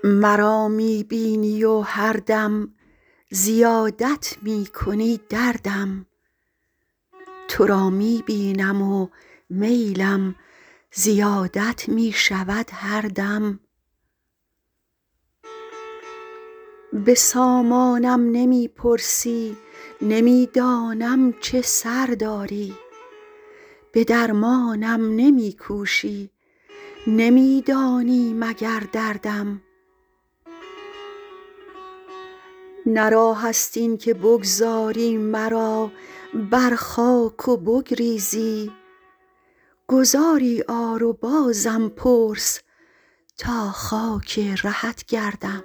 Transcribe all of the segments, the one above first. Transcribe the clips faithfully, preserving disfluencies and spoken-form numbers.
مرا می بینی و هر دم زیادت می کنی دردم، تو را می بینم و میلم زیادت می شود هر دم. به سامانم نمی پرسی نمی دانم چه سر داری، به درمانم نمی کوشی نمی دانی مگر دردم. نه راه است این که بگذاری مرا بر خاک و بگریزی، گذاری آر و بازم پرس تا خاک رهت گردم.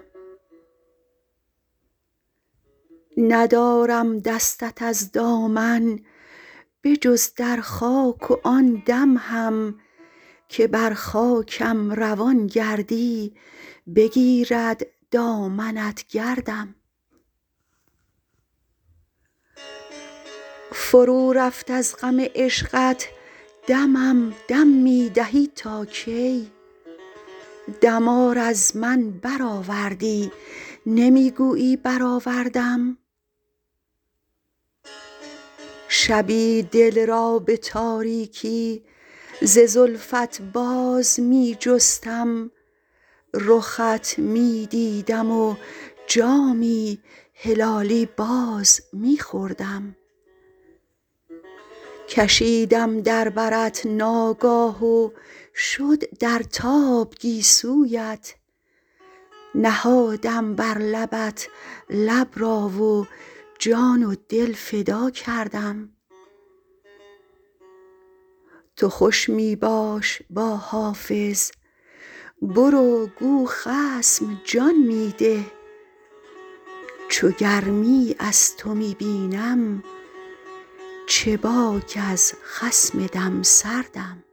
ندارم دستت از دامن به جز در خاک و آن دم هم که بر خاکم روان گردی بگیرد دامنت گردم. فرو رفت از غم عشقت دمم دم می دهی تا کی، دمار از من برآوردی نمی گویی برآوردم. شبی دل را به تاریکی ز زلفت باز می جستم، رخت می دیدم و جامی هلالی باز می خوردم. کشیدم در برت ناگاه و شد در تاب گیسویت، نهادم بر لبت لب را و جان و دل فدا کردم. تو خوش می باش با حافظ برو گو خصم جان می ده، چو گرمی از تو می بینم چه باک از خصم دم سردم.